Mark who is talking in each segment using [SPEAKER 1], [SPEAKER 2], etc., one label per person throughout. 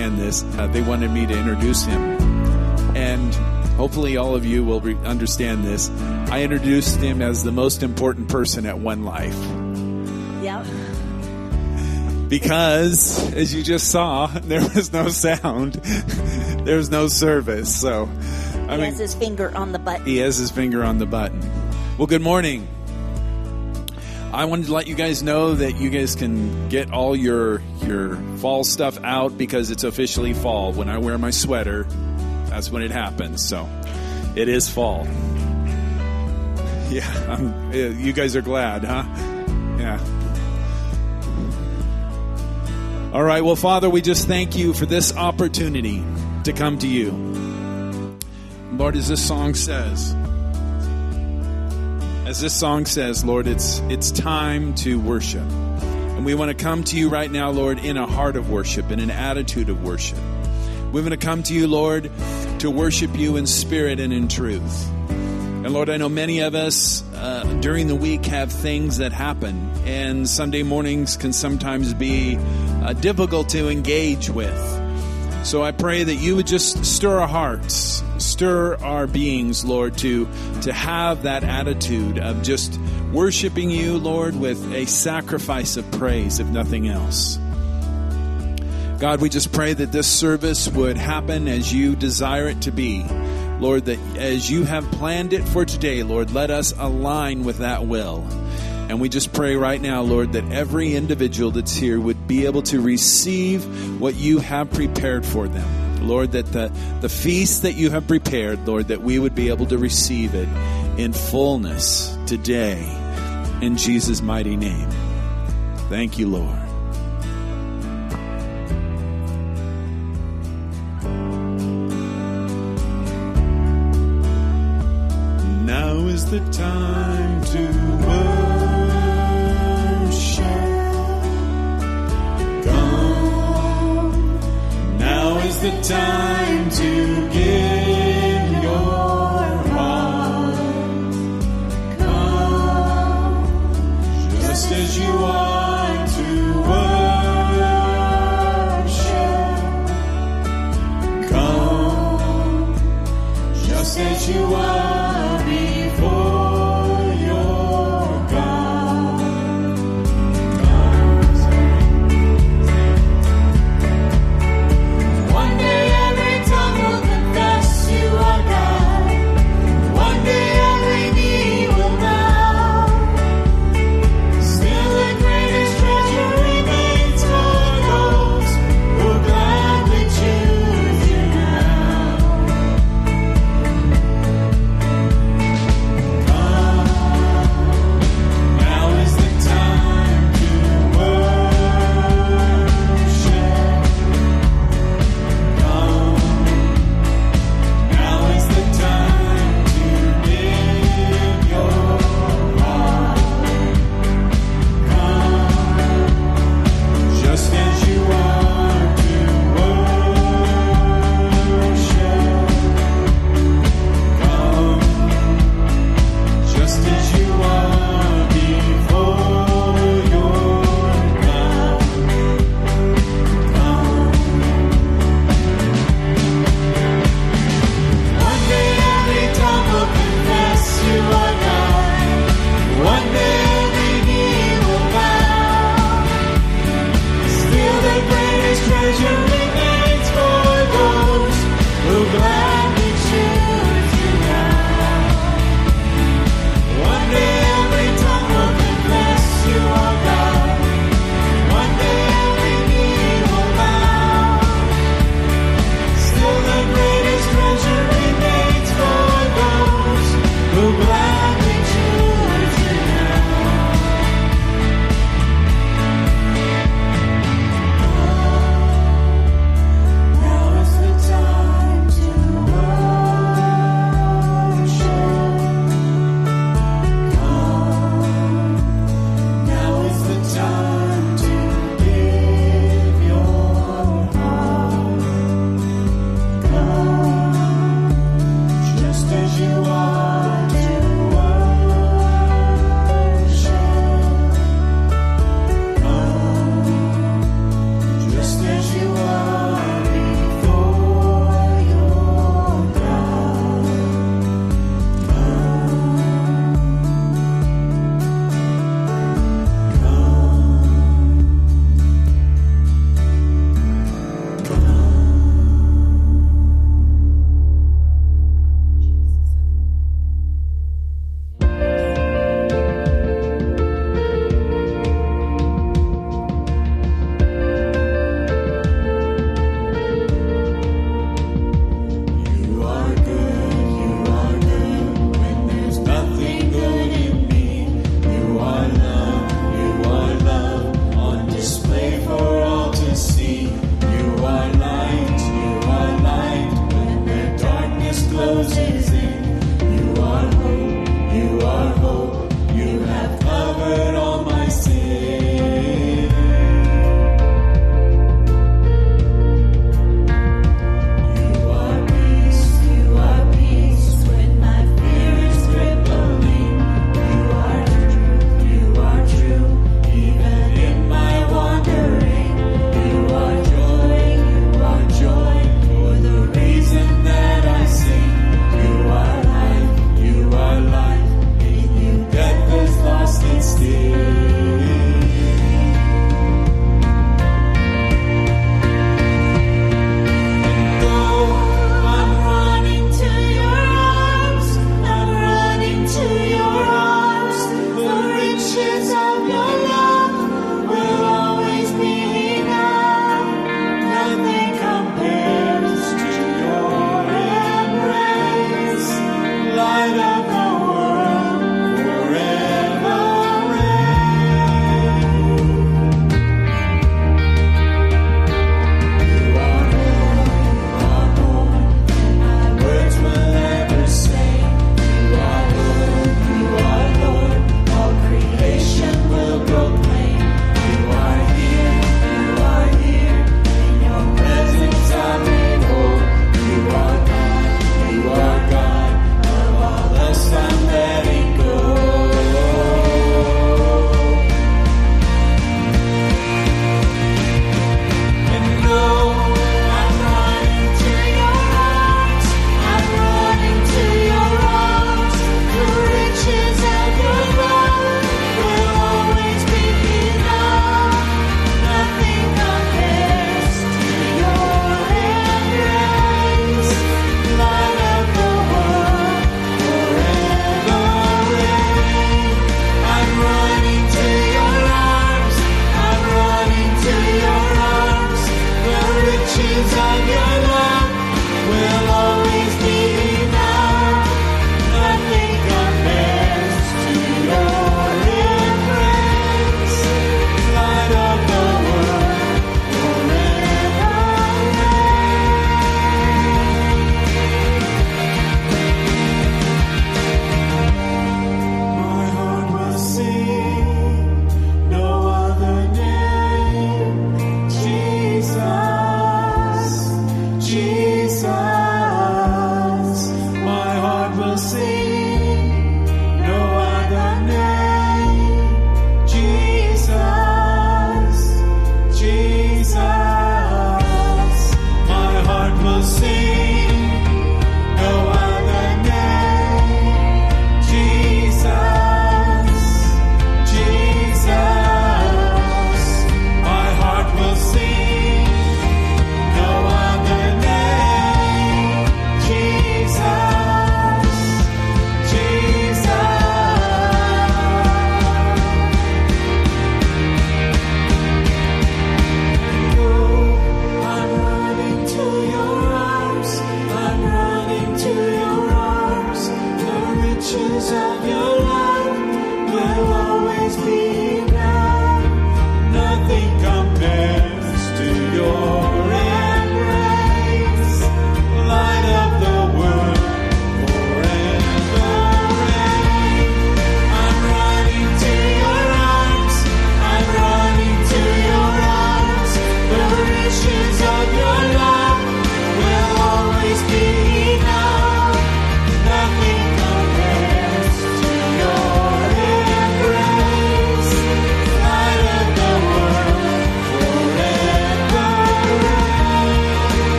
[SPEAKER 1] understand this. They wanted me to introduce him. And hopefully all of you will understand this. I introduced him as the most important person at One Life.
[SPEAKER 2] Yep.
[SPEAKER 1] Because, as you just saw, there was no sound. There was no service. So,
[SPEAKER 2] He has his finger on the button.
[SPEAKER 1] He has his finger on the button. Well, good morning. I wanted to let you guys know that you guys can get all your fall stuff out because it's officially fall. When I wear my sweater, that's when it happens. So, it is fall. Yeah, you guys are glad, huh? Yeah. All right, well, Father, we just thank you for this opportunity to come to you. Lord, as this song says, Lord, it's time to worship. And we want to come to you right now, Lord, in a heart of worship, in an attitude of worship. We want to come to you, Lord, to worship you in spirit and in truth. And Lord, I know many of us during the week have things that happen, and Sunday mornings can sometimes be difficult to engage with. So I pray that you would just stir our hearts, stir our beings, Lord, to have that attitude of just worshiping you, Lord, with a sacrifice of praise, if nothing else. God, we just pray that this service would happen as you desire it to be. Lord, that as you have planned it for today, Lord, let us align with that will. And we just pray right now, Lord, that every individual that's here would be able to receive what you have prepared for them. Lord, that the feast that you have prepared, Lord, that we would be able to receive it in fullness today. In Jesus' mighty name. Thank you, Lord. Now is the time to worship. Come. Now is the time to give your heart. Come, just as you are to worship. Come, just as you are.
[SPEAKER 3] One day every tongue will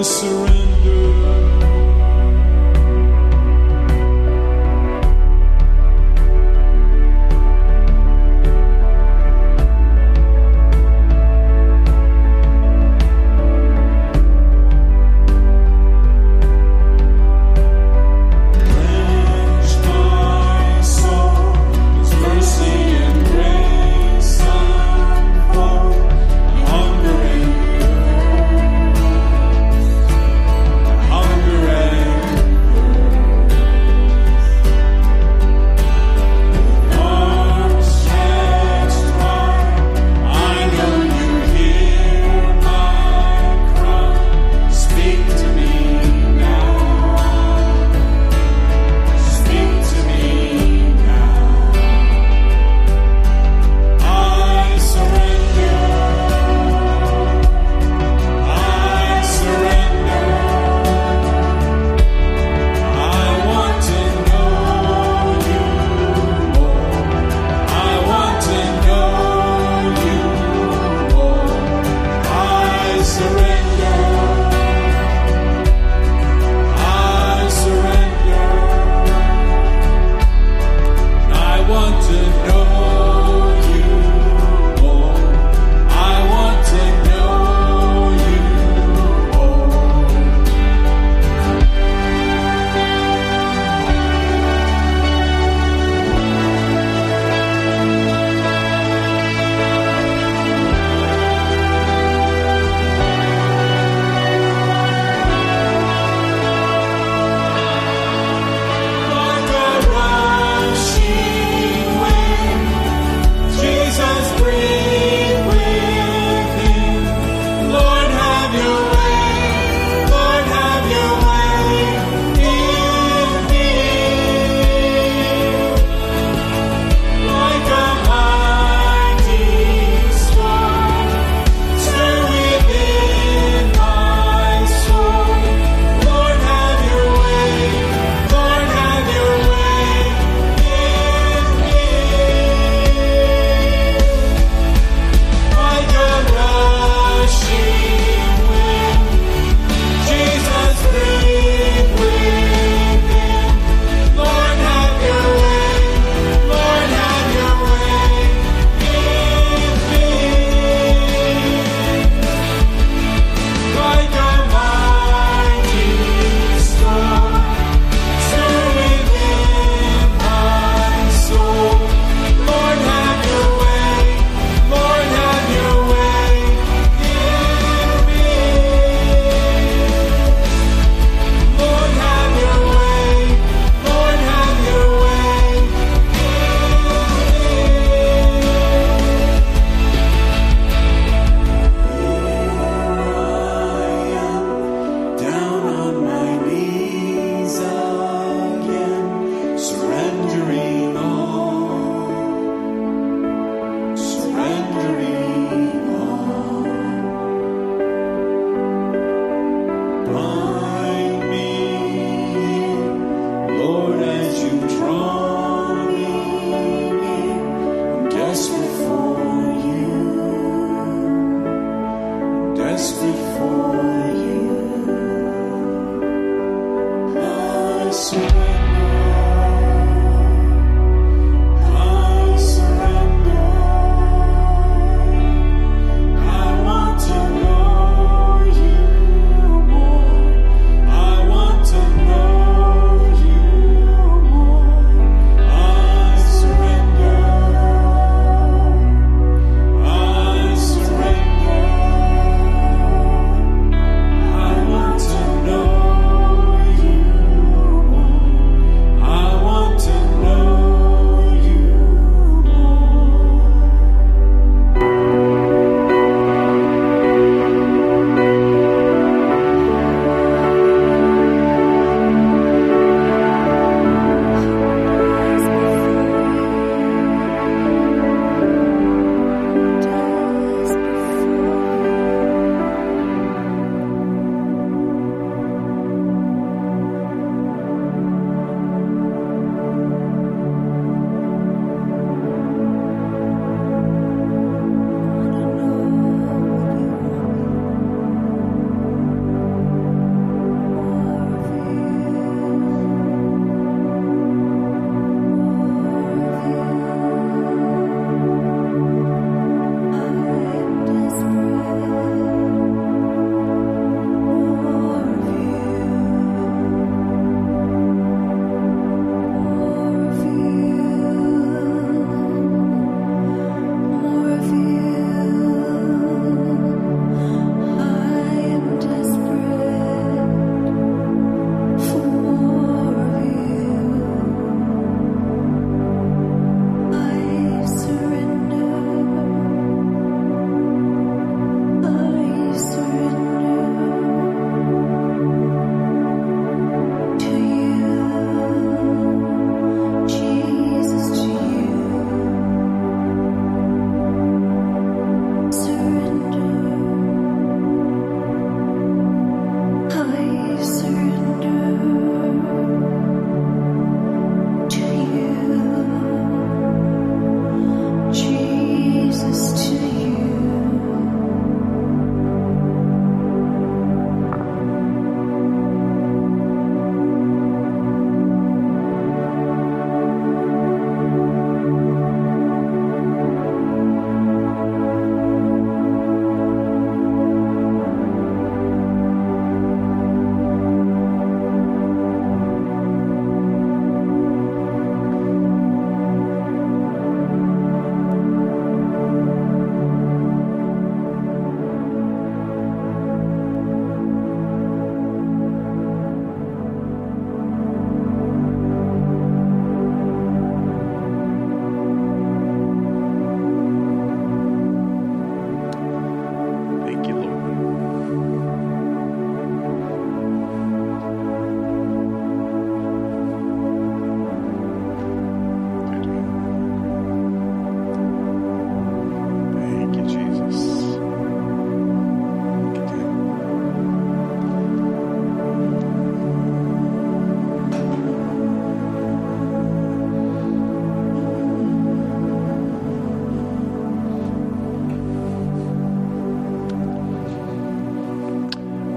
[SPEAKER 3] I want to know you more.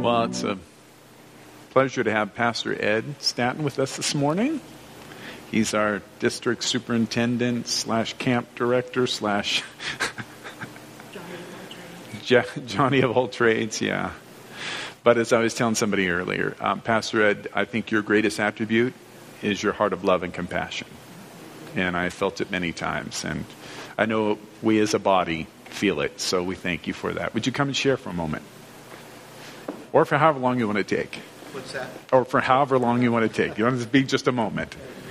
[SPEAKER 1] Well, it's a pleasure to have Pastor Ed Stanton with us this morning. He's our district superintendent / camp director / Johnny of all trades, yeah. But as I was telling somebody earlier, Pastor Ed, I think your greatest attribute is your heart of love and compassion. And I felt it many times. And I know we as a body feel it, so we thank you for that. Would you come and share for a moment? Or for however long you want to take.
[SPEAKER 3] What's that?
[SPEAKER 1] Or for however long you want to take. You want it to be just a moment.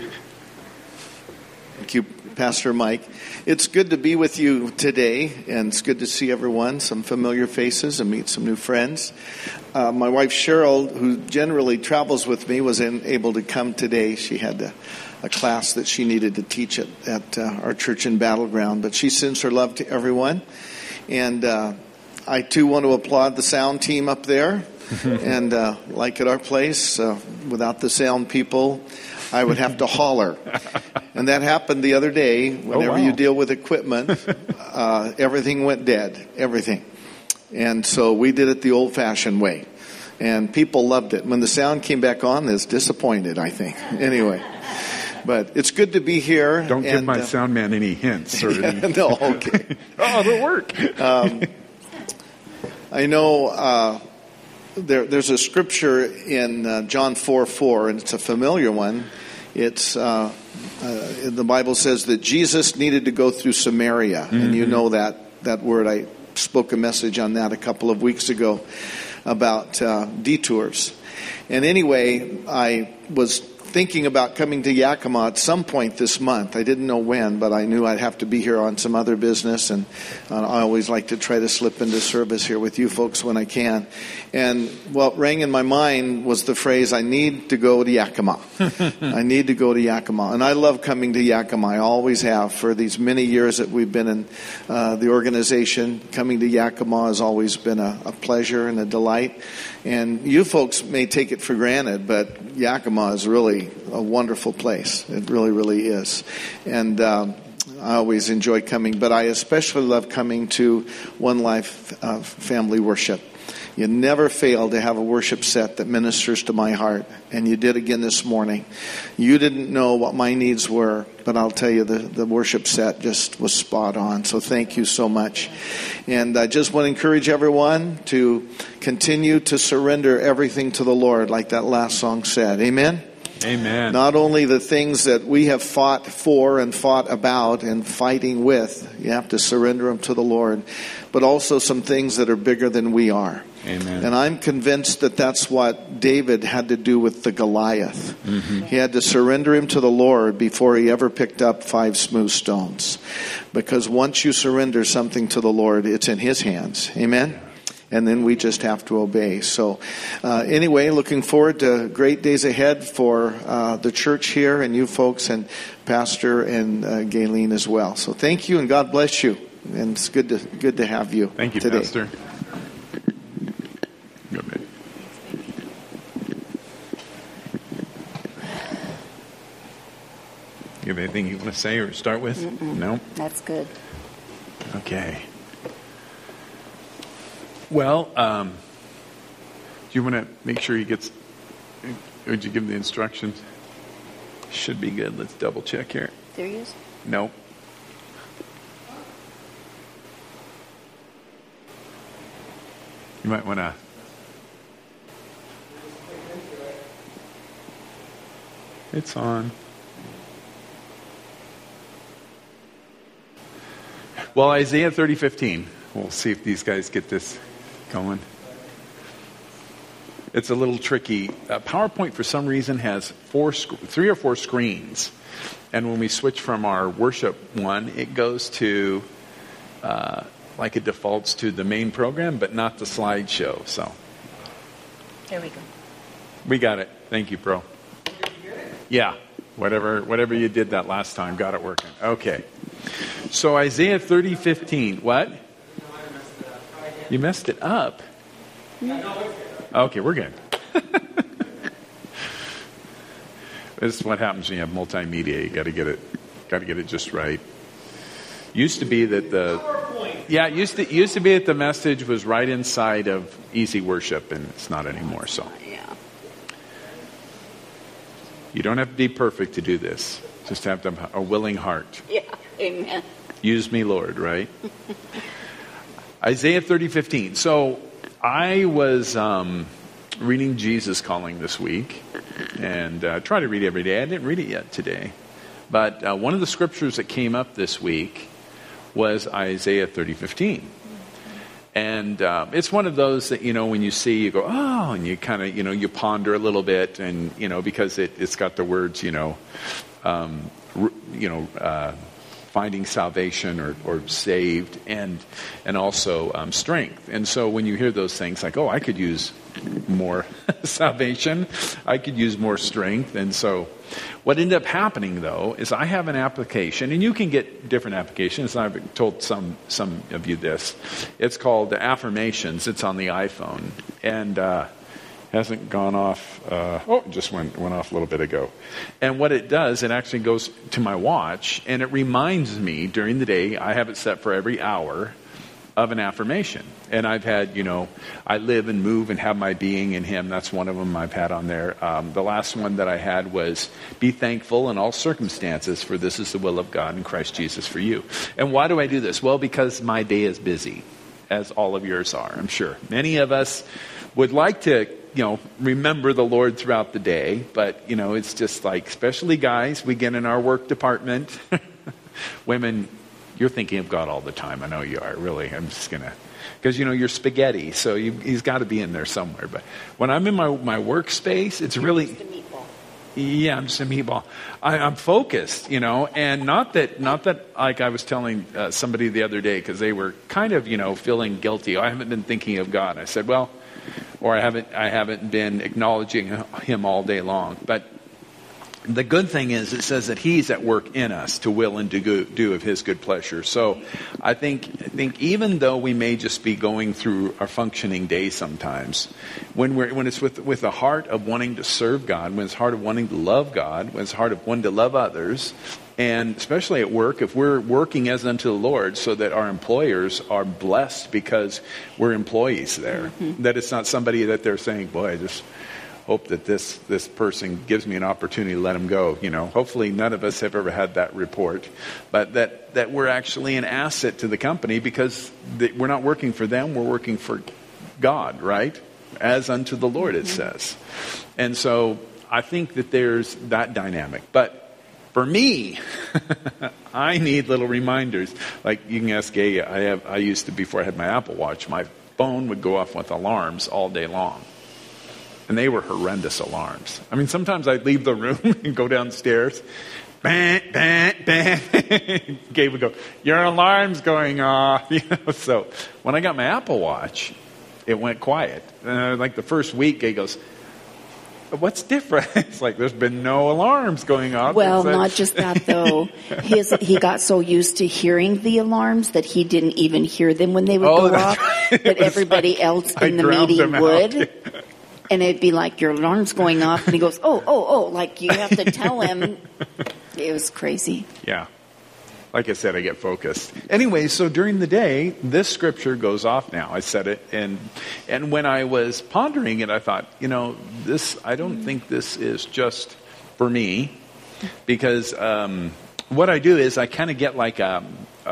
[SPEAKER 3] Thank you, Pastor Mike. It's good to be with you today, and it's good to see everyone, some familiar faces, and meet some new friends. My wife Cheryl, who generally travels with me, was able to come today. She had a class that she needed to teach at our church in Battleground, but she sends her love to everyone. And I, too, want to applaud the sound team up there. And like at our place, without the sound people, I would have to holler. And that happened the other day. Whenever you deal with equipment, everything went dead. Everything. And so we did it the old-fashioned way. And people loved it. When the sound came back on, they was disappointed, I think. Anyway. But it's good to be here.
[SPEAKER 1] Don't give my sound man any hints. Or any...
[SPEAKER 3] No, okay.
[SPEAKER 1] It'll work.
[SPEAKER 3] I know there's a scripture in John 4:4, and it's a familiar one. It's the Bible says that Jesus needed to go through Samaria, and you know that word. I spoke a message on that a couple of weeks ago about detours. And anyway, I was thinking about coming to Yakima at some point this month. I didn't know when, but I knew I'd have to be here on some other business, and I always like to try to slip into service here with you folks when I can. And what rang in my mind was the phrase, I need to go to Yakima. I need to go to Yakima. And I love coming to Yakima. I always have. For these many years that we've been in the organization, coming to Yakima has always been a pleasure and a delight. And you folks may take it for granted, but Yakima is really a wonderful place. It really, really is. And I always enjoy coming, but I especially love coming to One Life Family Worship. You never fail to have a worship set that ministers to my heart, and you did again this morning. You didn't know what my needs were, but I'll tell you the worship set just was spot on. So thank you so much. And I just want to encourage everyone to continue to surrender everything to the Lord, like that last song said. Amen?
[SPEAKER 1] Amen.
[SPEAKER 3] Not only the things that we have fought for and fought about and fighting with, you have to surrender them to the Lord, but also some things that are bigger than we are.
[SPEAKER 1] Amen.
[SPEAKER 3] And I'm convinced that that's what David had to do with the Goliath. Mm-hmm. He had to surrender him to the Lord before he ever picked up 5 smooth stones. Because once you surrender something to the Lord, it's in His hands. Amen? And then we just have to obey. So anyway, looking forward to great days ahead for the church here and you folks and Pastor and Gayleen as well. So thank you and God bless you. And it's good to have you.
[SPEAKER 1] Thank you,
[SPEAKER 3] today.
[SPEAKER 1] Pastor. Go ahead. You have anything you want to say or start with?
[SPEAKER 2] Mm-mm.
[SPEAKER 1] No?
[SPEAKER 2] That's good.
[SPEAKER 1] Okay. Well, do you want to make sure he gets... Would you give him the instructions? Should be good. Let's double check here.
[SPEAKER 2] There he is?
[SPEAKER 1] No. You might want to... It's on. Well, Isaiah 30:15. We'll see if these guys get this going. It's a little tricky. PowerPoint, for some reason, has 3 or 4 screens. And when we switch from our worship one, it goes to, like it defaults to the main program, but not the slideshow. So,
[SPEAKER 2] There we go.
[SPEAKER 1] we got it. Thank you, Pro. Yeah, whatever you did that last time, got it working. Okay. So Isaiah 30:15. What? You messed it up. Okay, we're good. This is what happens when you have multimedia. You got to get it just right. Used to be that the Yeah, it used to be that the message was right inside of Easy Worship, and it's not anymore. So
[SPEAKER 2] Yeah.
[SPEAKER 1] you don't have to be perfect to do this. Just have to have a willing heart.
[SPEAKER 2] Yeah. Amen.
[SPEAKER 1] Use me, Lord, right? Isaiah 30:15. So I was reading Jesus Calling this week, and try to read every day. I didn't read it yet today. But one of the scriptures that came up this week was Isaiah 30:15. And it's one of those that, when you see, you go, oh, and you kind of, you ponder a little bit, and, because it's got the words, finding salvation or saved, and also strength. And so when you hear those things, like, oh, I could use more salvation, I could use more strength. And so what ended up happening, though, is I have an application, and you can get different applications. I've told some of you this. It's called Affirmations. It's on the iPhone, and hasn't gone off. It just went off a little bit ago. And what it does, it actually goes to my watch, and it reminds me during the day. I have it set for every hour of an affirmation. And I've had, I live and move and have my being in Him. That's one of them I've had on there. The last one that I had was, be thankful in all circumstances, for this is the will of God in Christ Jesus for you. And why do I do this? Well, because my day is busy, as all of yours are, I'm sure. Many of us would like to, remember the Lord throughout the day, but, it's just like, especially guys, we get in our work department. Women, you're thinking of God all the time. I know you are, really. I'm just going to, because, you're spaghetti, so He's got to be in there somewhere. But when I'm in my workspace, it's really, yeah, I'm just a meatball. I'm focused, and not that, like I was telling somebody the other day, because they were kind of, feeling guilty. I haven't been thinking of God. I said, well, or I haven't been acknowledging Him all day long. But the good thing is, it says that He's at work in us to will and to do of His good pleasure. So I think even though we may just be going through our functioning day sometimes, when it's with a heart of wanting to serve God, when it's a heart of wanting to love God, when it's a heart of wanting to love others, and especially at work, if we're working as unto the Lord, so that our employers are blessed because we're employees there, that it's not somebody that they're saying, boy, I just hope that this person gives me an opportunity to let him go. Hopefully none of us have ever had that report, but that we're actually an asset to the company, because we're not working for them, we're working for God, right? As unto the Lord, it says. And so I think that there's that dynamic. But for me, I need little reminders. Like you can ask Gay, I used to, before I had my Apple Watch, my phone would go off with alarms all day long. And they were horrendous alarms. I mean, sometimes I'd leave the room and go downstairs. Bang, bang, bang. Gabe would go, your alarm's going off. So when I got my Apple Watch, it went quiet. Like the first week, Gabe goes, what's different? It's like there's been no alarms going off.
[SPEAKER 4] Well, not just that, though. He got so used to hearing the alarms that he didn't even hear them when they would go off. But everybody else in the meeting would. And it'd be like, your alarm's going off. And he goes, oh, like you have to tell him. It was crazy.
[SPEAKER 1] Yeah. Like I said, I get focused. Anyway, so during the day, this scripture goes off now. I said it. And when I was pondering it, I thought, I don't think this is just for me. Because what I do is I kind of get like a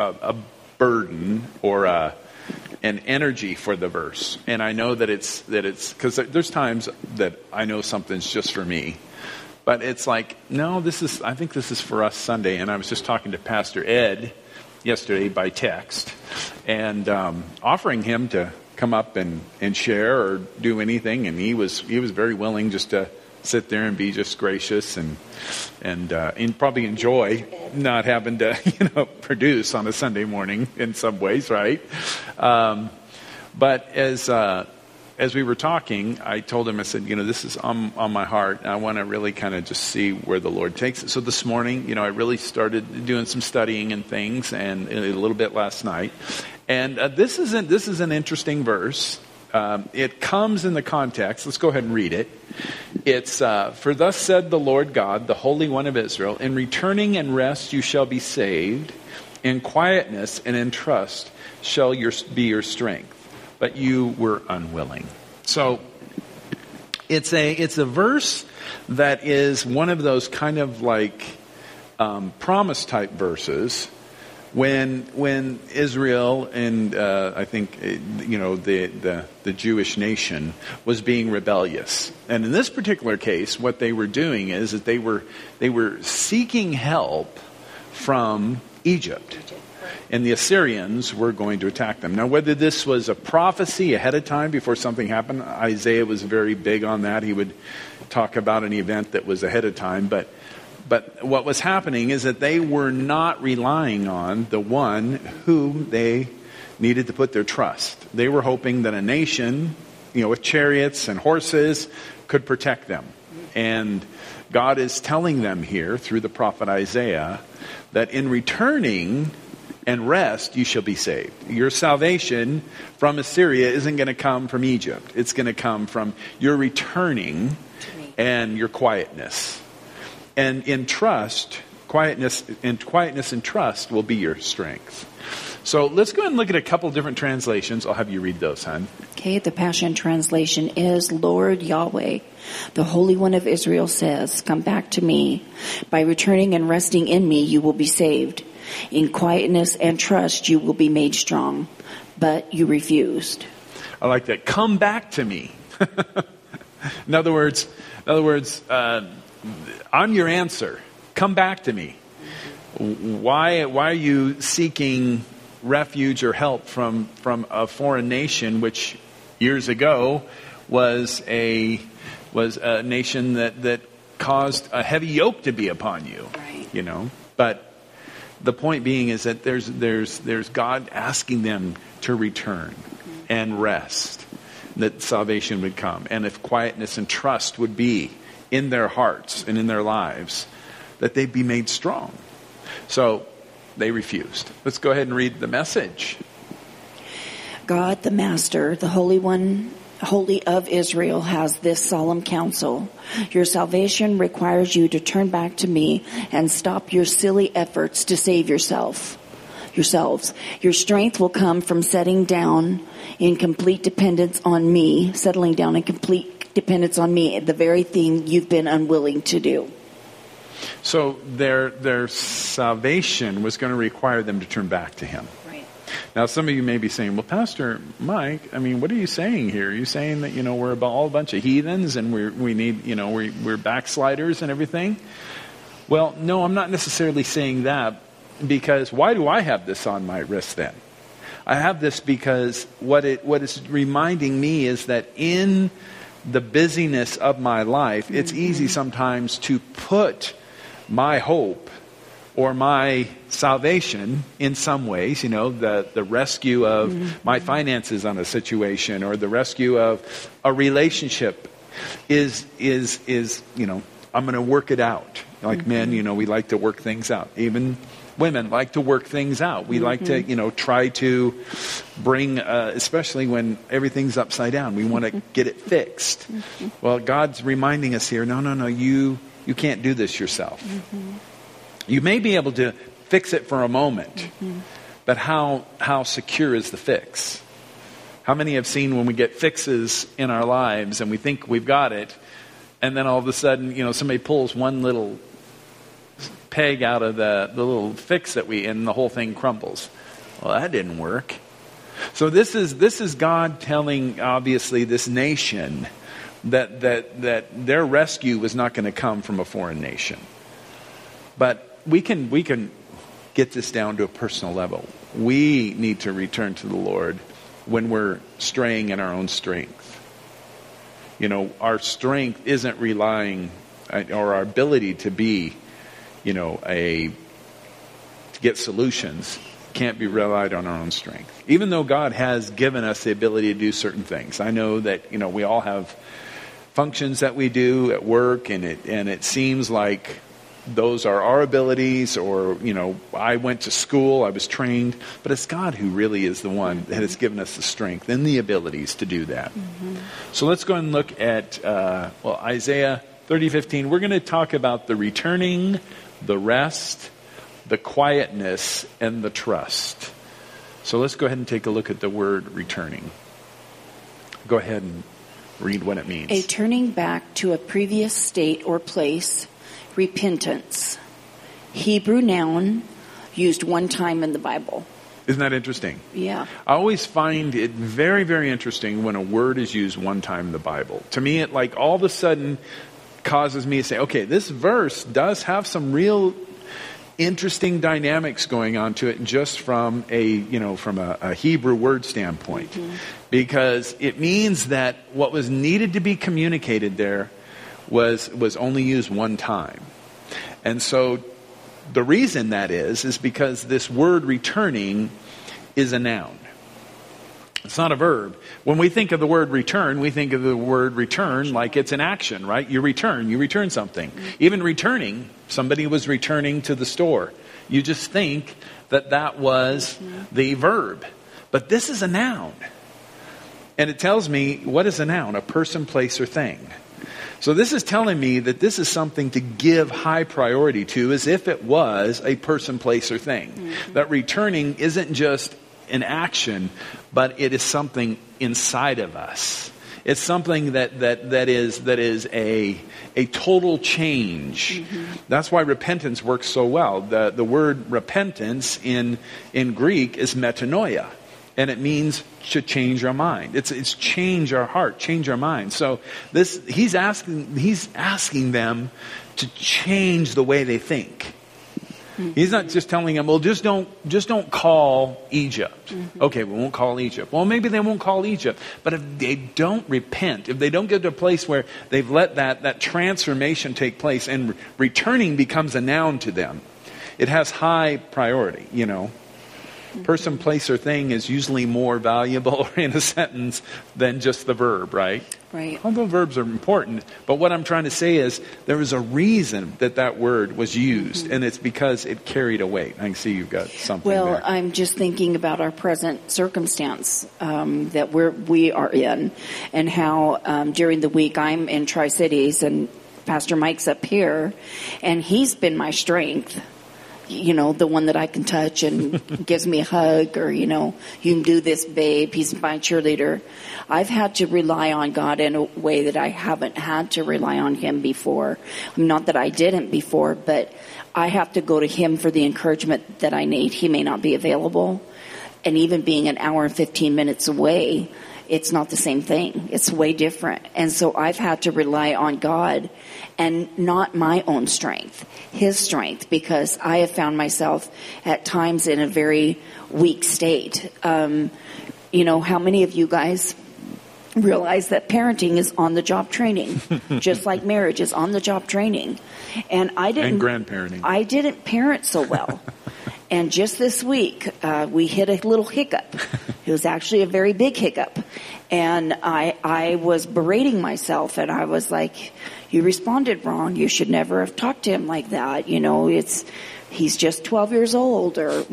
[SPEAKER 1] burden or an energy for the verse. And I know that it's because there's times that I know something's just for me. But it's like, no, I think this is for us Sunday. And I was just talking to Pastor Ed yesterday by text, and offering him to come up and share or do anything. And he was very willing just to sit there and be just gracious and probably enjoy not having to produce on a Sunday morning in some ways, right? But as we were talking, I told him, I said, this is on my heart. And I want to really kind of just see where the Lord takes it. So this morning, I really started doing some studying and things, and a little bit last night. And this is an interesting verse. It comes in the context. Let's go ahead and read it. It's, for thus said the Lord God, the Holy One of Israel, in returning and rest you shall be saved. In quietness and in trust shall be your strength, but you were unwilling. So it's a verse that is one of those kind of like promise type verses when Israel and I think the Jewish nation was being rebellious. And in this particular case, what they were doing is that they were seeking help from Egypt. And the Assyrians were going to attack them. Now, whether this was a prophecy ahead of time before something happened, Isaiah was very big on that. He would talk about an event that was ahead of time. But what was happening is that they were not relying on the one whom they needed to put their trust. They were hoping that a nation, with chariots and horses could protect them. And God is telling them here through the prophet Isaiah that in returning and rest, you shall be saved. Your salvation from Assyria isn't going to come from Egypt. It's going to come from your returning and your quietness. And in trust, quietness and trust will be your strength. So let's go ahead and look at a couple different translations. I'll have you read those, hon.
[SPEAKER 4] Okay, the Passion Translation is, Lord Yahweh, the Holy One of Israel says, come back to me. By returning and resting in me, you will be saved. In quietness and trust, you will be made strong. But you refused.
[SPEAKER 1] I like that. Come back to me. In other words, I'm your answer. Come back to me. Why are you seeking refuge or help from a foreign nation, which years ago was a nation that caused a heavy yoke to be upon you?
[SPEAKER 4] Right.
[SPEAKER 1] But the point being is that there's God asking them to return and rest, that salvation would come, and if quietness and trust would be in their hearts and in their lives, that they'd be made strong. So they refused. Let's go ahead and read the Message.
[SPEAKER 4] God, the Master, the Holy One, Holy of Israel, has this solemn counsel. Your salvation requires you to turn back to me and stop your silly efforts to save yourselves. Your strength will come from settling down in complete dependence on me, the very thing you've been unwilling to do.
[SPEAKER 1] So their salvation was going to require them to turn back to him.
[SPEAKER 4] Right.
[SPEAKER 1] Now, some of you may be saying, well, Pastor Mike, what are you saying here? Are you saying that, we're all a bunch of heathens and we need, we're backsliders and everything? Well, no, I'm not necessarily saying that, because why do I have this on my wrist then? I have this because what is reminding me is that in the busyness of my life, it's easy sometimes to put my hope or my salvation in some ways, the rescue of my finances on a situation, or the rescue of a relationship is I'm going to work it out. Like men, we like to work things out. Even women like to work things out. We like to, try to bring, especially when everything's upside down, we want to get it fixed. Well, God's reminding us here, no, you can't do this yourself. You may be able to fix it for a moment, but how secure is the fix? How many have seen when we get fixes in our lives and we think we've got it, and then all of a sudden, somebody pulls one little peg out of the little fix and the whole thing crumbles. Well, that didn't work. So this is God telling, obviously, this nation that their rescue was not going to come from a foreign nation. But we can get this down to a personal level. We need to return to the Lord when we're straying in our own strength. Our strength isn't relying, or our ability to be, to get solutions can't be relied on our own strength. Even though God has given us the ability to do certain things. I know that, we all have functions that we do at work, and it seems like those are our abilities, or, I went to school, I was trained, but it's God who really is the one that has given us the strength and the abilities to do that. So let's go and look at, Isaiah 30:15. We're going to talk about the returning, the rest, the quietness, and the trust. So let's go ahead and take a look at the word returning. Go ahead and read what it means.
[SPEAKER 4] A turning back to a previous state or place, repentance. Hebrew noun used one time in the Bible.
[SPEAKER 1] Isn't that interesting?
[SPEAKER 4] Yeah.
[SPEAKER 1] I always find it very, very interesting when a word is used one time in the Bible. To me, it like all of a sudden causes me to say, okay, this verse does have some real interesting dynamics going on to it just from a Hebrew word standpoint. Mm-hmm. Because it means that what was needed to be communicated there was only used one time. And so the reason that is because this word returning is a noun. It's not a verb. When we think of the word return, we think of the word return like it's an action, right? You return something. Even returning, somebody was returning to the store. You just think that was the verb. But this is a noun. And it tells me, what is a noun? A person, place, or thing. So this is telling me that this is something to give high priority to as if it was a person, place, or thing. Mm-hmm. That returning isn't just an action, but it is something inside of us. It's something that is a total change. Mm-hmm. That's why repentance works so well. The word repentance in Greek is metanoia. And it means to change our mind. It's change our heart, change our mind. So he's asking them to change the way they think. Mm-hmm. He's not just telling them, well, just don't call Egypt. Mm-hmm. Okay, we won't call Egypt. Well, maybe they won't call Egypt. But if they don't repent, if they don't get to a place where they've let that transformation take place and returning becomes a noun to them, it has high priority, Person, place, or thing is usually more valuable in a sentence than just the verb, right?
[SPEAKER 4] Right.
[SPEAKER 1] Although verbs are important, but what I'm trying to say is there was a reason that word was used, and it's because it carried a weight. I can see you've got something there.
[SPEAKER 4] Well, I'm just thinking about our present circumstance that we are in, and how during the week I'm in Tri-Cities, and Pastor Mike's up here, and he's been my strength. The one that I can touch and gives me a hug, or, you can do this, babe. He's my cheerleader. I've had to rely on God in a way that I haven't had to rely on him before. Not that I didn't before, but I have to go to him for the encouragement that I need. He may not be available. And even being an hour and 15 minutes away, it's not the same thing. It's way different. And so I've had to rely on God and not my own strength, his strength, because I have found myself at times in a very weak state. How many of you guys realize that parenting is on-the-job training, just like marriage is on-the-job training? And
[SPEAKER 1] grandparenting.
[SPEAKER 4] I didn't parent so well. And just this week, we hit a little hiccup. It was actually a very big hiccup. And I was berating myself, and I was like, you responded wrong. You should never have talked to him like that. He's just 12 years old, or,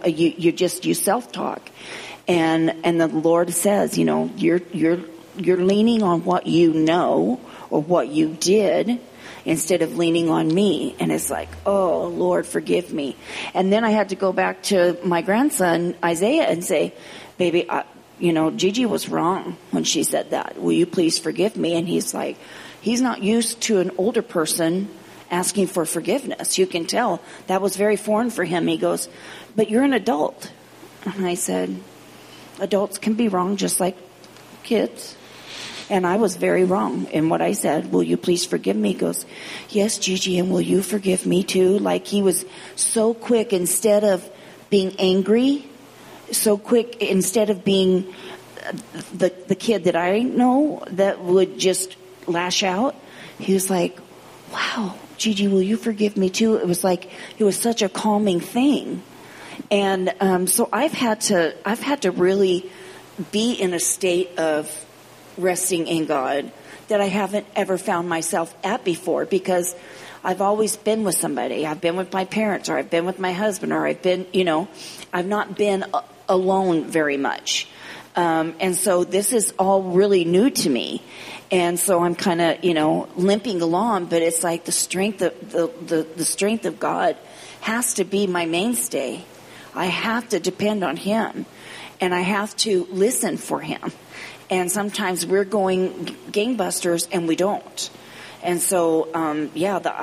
[SPEAKER 4] you self-talk. And the Lord says, you're leaning on what you know or what you did instead of leaning on me. And it's like, oh, Lord, forgive me. And then I had to go back to my grandson, Isaiah, and say, baby, Gigi was wrong when she said that. Will you please forgive me? And he's like, he's not used to an older person asking for forgiveness. You can tell that was very foreign for him. He goes, but you're an adult. And I said, adults can be wrong just like kids. And I was very wrong in what I said. Will you please forgive me? He goes, yes, Gigi, and will you forgive me too? Like, he was so quick, instead of being angry, so quick, instead of being the kid that I know that would just lash out, he was like, wow, Gigi, will you forgive me too? It was like, it was such a calming thing. And so I've had to really be in a state of resting in God that I haven't ever found myself at before, because I've always been with somebody. I've been with my parents, or I've been with my husband, or I've been, I've not been alone very much. And so this is all really new to me. And so I'm kind of, limping along, but it's like the strength of the strength of God has to be my mainstay. I have to depend on Him, and I have to listen for Him. And sometimes we're going gangbusters and we don't. And so, I'm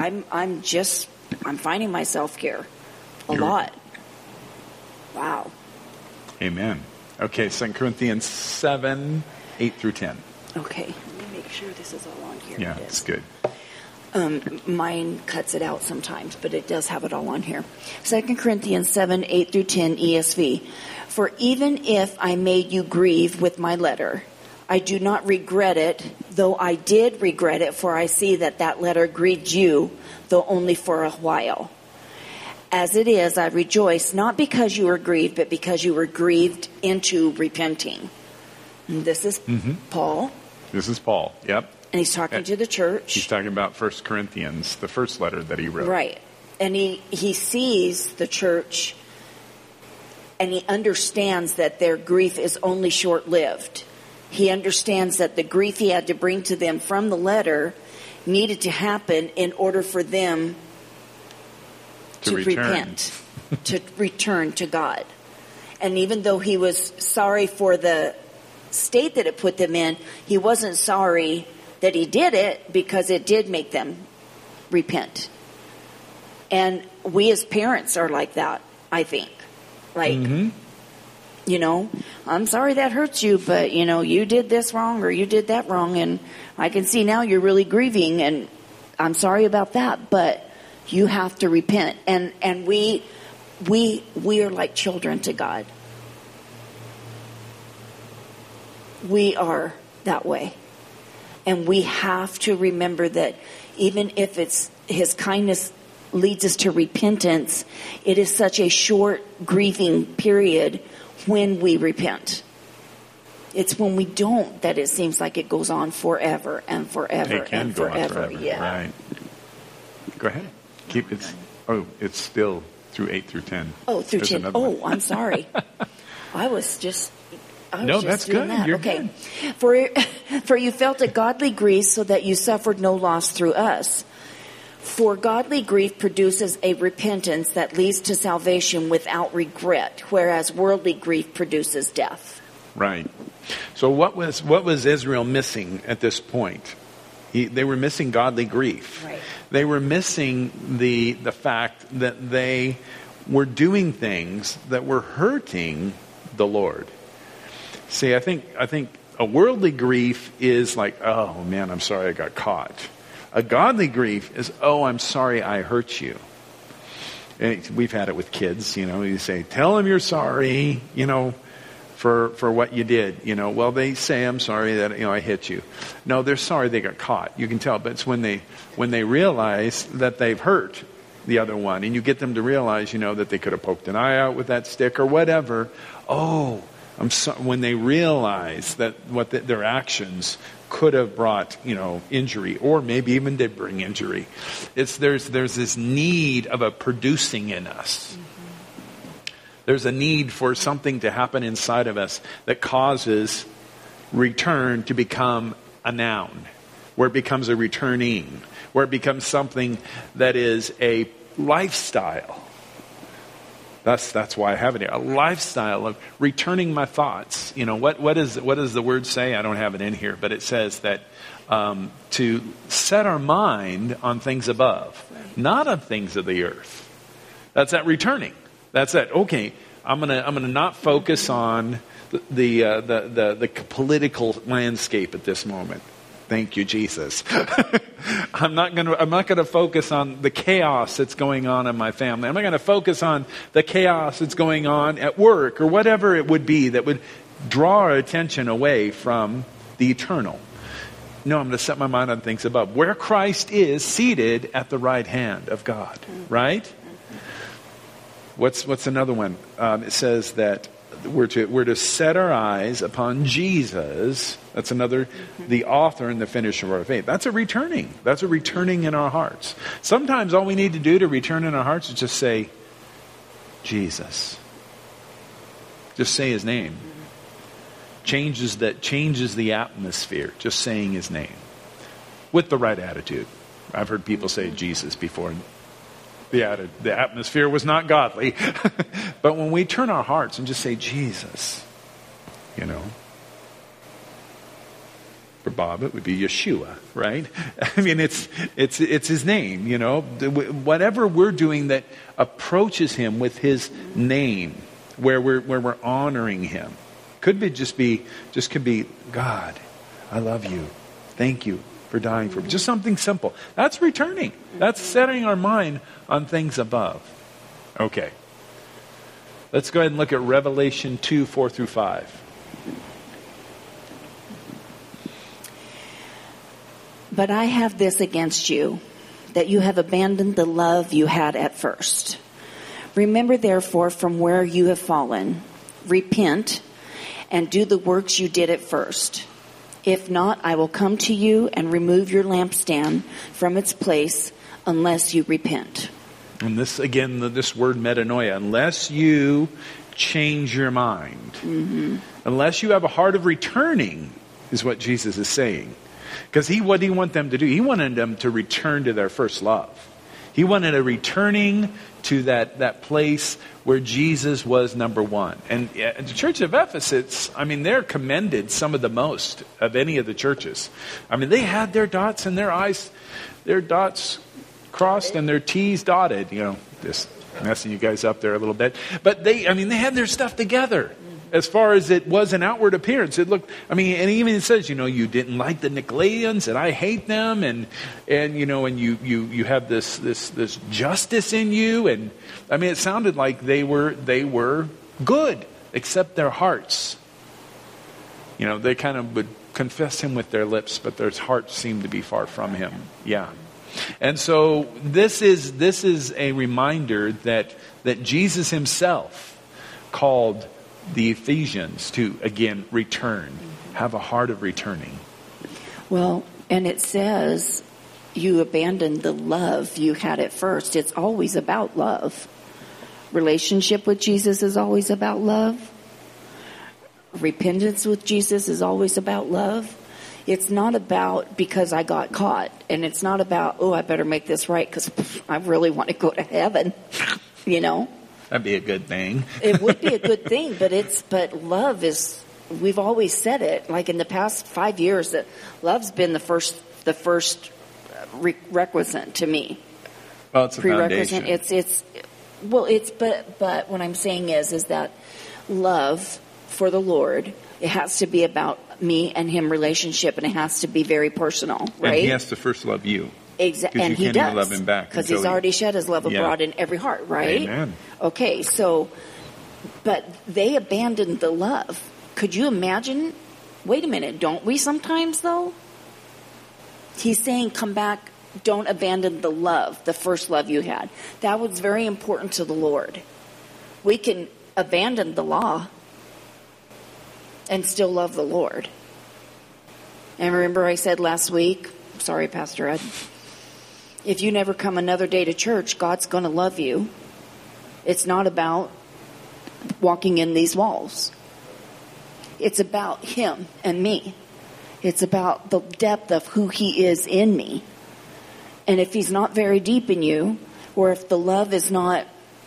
[SPEAKER 4] finding myself here a lot. Wow.
[SPEAKER 1] Amen. Okay, 2 Corinthians 7, 8 through 10.
[SPEAKER 4] Okay, let me make sure this is all on here.
[SPEAKER 1] Yeah, it's good.
[SPEAKER 4] Mine cuts it out sometimes, but it does have it all on here. 2 Corinthians 7, 8 through 10 ESV. For even if I made you grieve with my letter, I do not regret it, though I did regret it, for I see that letter grieved you, though only for a while. As it is, I rejoice, not because you were grieved, but because you were grieved into repenting. And this is Paul.
[SPEAKER 1] This is Paul, yep.
[SPEAKER 4] And he's talking to the church.
[SPEAKER 1] He's talking about 1 Corinthians, the first letter that he wrote.
[SPEAKER 4] Right. And he sees the church, and he understands that their grief is only short-lived. He understands that the grief he had to bring to them from the letter needed to happen in order for them to repent, to return to God. And even though he was sorry for the state that it put them in, he wasn't sorry that he did it, because it did make them repent. And we as parents are like that, I think. Like, you know, I'm sorry that hurts you, but, you know, you did this wrong or you did that wrong, and I can see now you're really grieving, and I'm sorry about that, but you have to repent. And we are like children to God. We are that way. And we have to remember that even if it's His kindness leads us to repentance, it is such a short grieving period when we repent. It's when we don't that it seems like it goes on forever and forever
[SPEAKER 1] it can
[SPEAKER 4] and
[SPEAKER 1] go
[SPEAKER 4] forever.
[SPEAKER 1] on forever.
[SPEAKER 4] Yeah.
[SPEAKER 1] Right. Go ahead. Keep it. Oh, it's still through 8 through 10.
[SPEAKER 4] Oh, through
[SPEAKER 1] There's
[SPEAKER 4] 10. Oh, I'm sorry. I was just
[SPEAKER 1] that's
[SPEAKER 4] doing
[SPEAKER 1] good.
[SPEAKER 4] that.
[SPEAKER 1] You're
[SPEAKER 4] okay.
[SPEAKER 1] good.
[SPEAKER 4] For you felt a godly grief so that you suffered no loss through us. For godly grief produces a repentance that leads to salvation without regret, whereas worldly grief produces death.
[SPEAKER 1] Right. So what was Israel missing at this point? They were missing godly grief.
[SPEAKER 4] Right.
[SPEAKER 1] They were missing the fact that they were doing things that were hurting the Lord. See, I think a worldly grief is like, oh man, I'm sorry I got caught. A godly grief is, oh, I'm sorry I hurt you. And we've had it with kids, you know, you say, tell them you're sorry, you know, for what you did, you know. Well, they say, I'm sorry that, you know, I hit you. No, they're sorry they got caught. You can tell, but it's when they realize that they've hurt the other one, and you get them to realize, you know, that they could have poked an eye out with that stick or whatever. Oh, I'm sorry. When they realize that their actions could have brought, you know, injury, or maybe even did bring injury. There's this need of a producing in us. There's a need for something to happen inside of us that causes return to become a noun, where it becomes a returning, where it becomes something that is a lifestyle. That's why I have it here. A lifestyle of returning my thoughts. You know, what does the word say? I don't have it in here, but it says that to set our mind on things above, not on things of the earth. That's that returning. That's that. Okay, I'm gonna not focus on the political landscape at this moment. Thank you, Jesus. I'm not gonna focus on the chaos that's going on in my family. I'm not gonna focus on the chaos that's going on at work or whatever it would be that would draw our attention away from the eternal. No, I'm going to set my mind on things above, where Christ is seated at the right hand of God. Right? What's another one? It says that we're to set our eyes upon Jesus. That's another, the author and the finisher of our faith. That's a returning. That's a returning in our hearts. Sometimes all we need to do to return in our hearts is just say, Jesus. Just say His name. Changes the atmosphere. Just saying His name with the right attitude. I've heard people say Jesus before. The atmosphere was not godly. But when we turn our hearts and just say, Jesus, for Bob, it would be Yeshua, right? I mean, it's his name, Whatever we're doing that approaches him with his name, where we're honoring him, could be God, I love you. Thank you for dying for me. Just something simple. That's returning. That's setting our mind on things above. Okay. Let's go ahead and look at Revelation 2, 4 through 5.
[SPEAKER 4] But I have this against you, that you have abandoned the love you had at first. Remember, therefore, from where you have fallen, repent, and do the works you did at first. If not, I will come to you and remove your lampstand from its place unless you repent.
[SPEAKER 1] And this, again, this word metanoia, unless you change your mind, unless you have a heart of returning, is what Jesus is saying. Because what did he want them to do? He wanted them to return to their first love. He wanted a returning to that place where Jesus was number one. And the church of Ephesus, they're commended some of the most of any of the churches. They had their dots in their eyes, their dots crossed and their T's dotted. Just messing you guys up there a little bit. But they had their stuff together. As far as it was an outward appearance, it looked, and even it says, you didn't like the Nicolaitans and I hate them and you have this justice in you. And it sounded like they were good, except their hearts. They kind of would confess him with their lips, but their hearts seemed to be far from him. Yeah. And so this is a reminder that Jesus himself called the Ephesians to, again, return. Have a heart of returning.
[SPEAKER 4] Well, and it says you abandoned the love you had at first. It's always about love. Relationship with Jesus is always about love. Repentance with Jesus is always about love. It's not about because I got caught. And it's not about, I better make this right because I really want to go to heaven.
[SPEAKER 1] That'd be a good thing.
[SPEAKER 4] It would be a good thing, but love is, we've always said it, like in the past 5 years, that love's been the first requisite to me.
[SPEAKER 1] Well, it's a foundation.
[SPEAKER 4] But what I'm saying is that love for the Lord, it has to be about me and him relationship, and it has to be very personal, right?
[SPEAKER 1] And he has to first love you.
[SPEAKER 4] Exactly, and he does.
[SPEAKER 1] Even love him back
[SPEAKER 4] because he's already shed his love abroad in every heart, right?
[SPEAKER 1] Amen.
[SPEAKER 4] Okay, but they abandoned the love. Could you imagine? Wait a minute, don't we sometimes though? He's saying, come back, don't abandon the love, the first love you had. That was very important to the Lord. We can abandon the law and still love the Lord. And remember I said last week, sorry, Pastor Ed, if you never come another day to church, God's going to love you. It's not about walking in these walls. It's about him and me. It's about the depth of who he is in me. And if he's not very deep in you, or if the love is not